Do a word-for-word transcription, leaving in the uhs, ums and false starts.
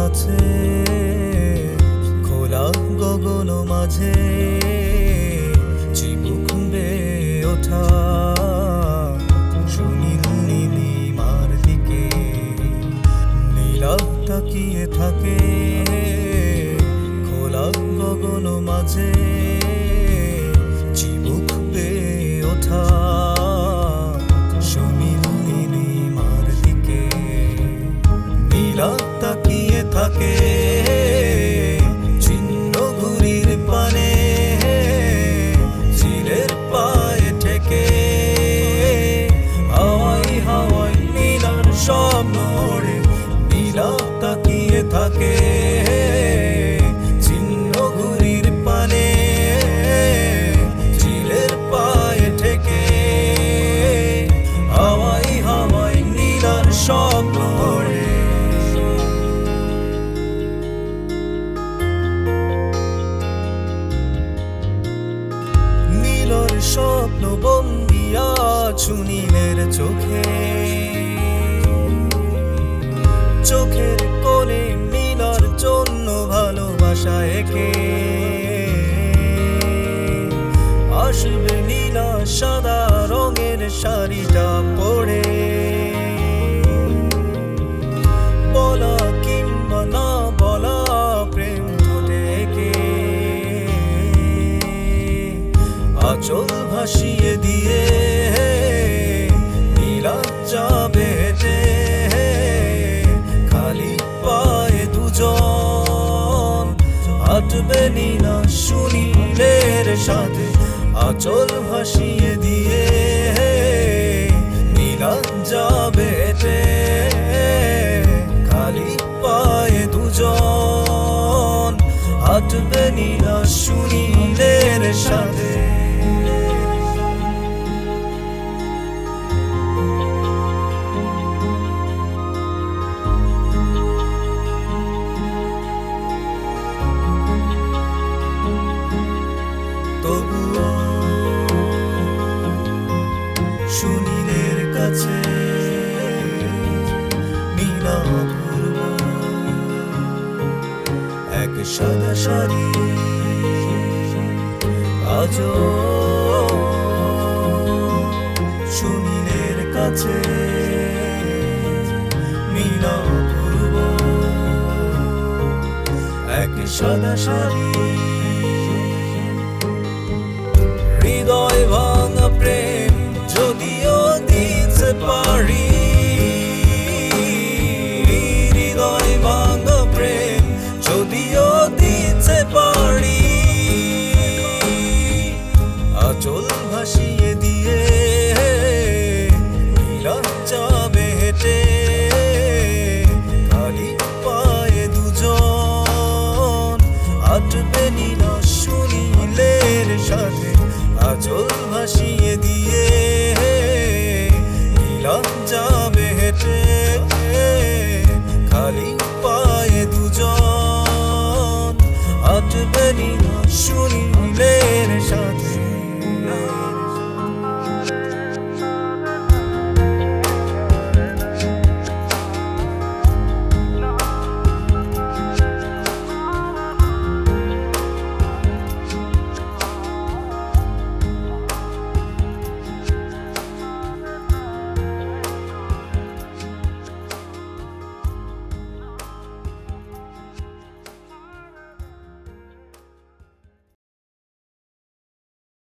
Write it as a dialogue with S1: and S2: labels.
S1: আছে খোলা গগন মাঝে চিবুক বেয়ে ওঠা সুনীল নীলিমার দিকে নীলা তাকিয়ে থাকে খোলা গগন মাঝে চিবুক বেয়ে ওঠা সুনীল নীলিমার দিকে নীলা তাকিয়ে থাকে ছিন্ন ঘুড়ির পানে চিলের পায়ে ঠেকে হাওয়াই হাওয়াই নীলার স্বপ্ন ওড়ে নীলা তাকিয়ে থাকে ছিন্ন ঘুড়ির পানে চিলের পায়ে ঠেকে হাওয়াই হাওয়াই নীলার স্বপ্ন ওড়ে স্বপ্ন বন্দিয়া সুনীলের চোখে চোখের কোণে নীলার জন্য ভালোবাসা একে আসবে নীলা সাদা রঙের শাড়িটা পরে বলা কিংবা না বলা প্রেম ঠোঁটে একে আঁচল ভাসিয়ে দিয়ে নীলা যাবে হেঁটে খালি পায়ে দুজন হাঁটবে নীলা সুনীলের সাথে আঁচল ভাসিয়ে দিয়ে নীলা যাবে হেঁটে খালি পায়ে দুজন হাঁটবে নীলা সুনীলের সাথে তবুও সুনীলের কাছে নীলা অপূর্ব এক সাদা শাড়ি আজও সুনীলের কাছে নীলা অপূর্ব এক সাদা শাড়ি হৃদয় ভাঙা প্রেম যদিও দিতে পারি হৃদয় ভাঙা প্রেম যদিও দিতে পারি আঁচল ভাসিয়ে দিয়ে নীলা যাবে হেঁটে খালি পায়ে দুজন হাঁটবে নীলা সুনীলের সাথে আঁচল ভাসিয়ে দিয়ে নীলা যাবে হেঁটে খালি পায়ে দুজন হাঁটবে নীলা